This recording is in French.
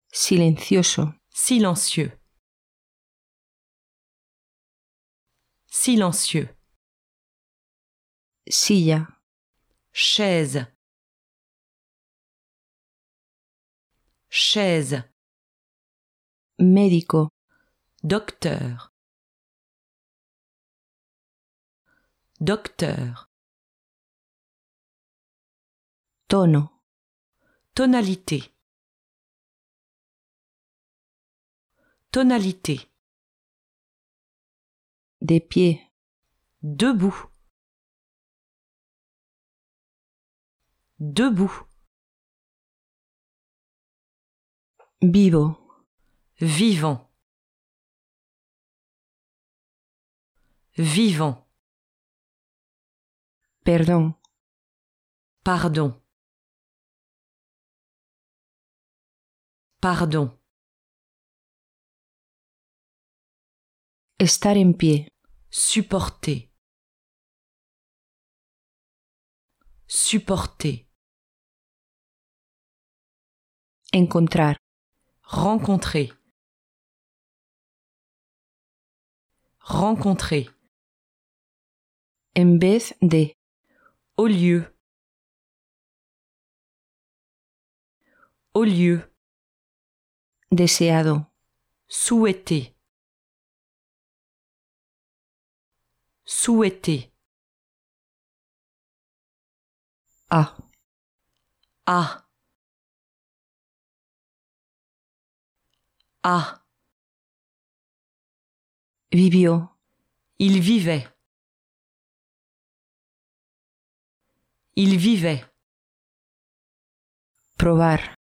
Silencioso. Silencieux. Silencieux. Silla. Chaise. Chaise. Médico. Docteur. Docteur. Tono. Tonalité. Tonalité. De pie. Debout. Debout. Vivo. Vivant. Vivant. Perdón. Pardon. Pardon. Estar en pie. Supporter. Supporter. Encontrar. Rencontrer. Rencontrer. En vez de. Au lieu. Au lieu. Deseado. Souhaiter. Souhaiter. A. Ah. Ah. Vivió. Il vivait. Il vivait. Probar.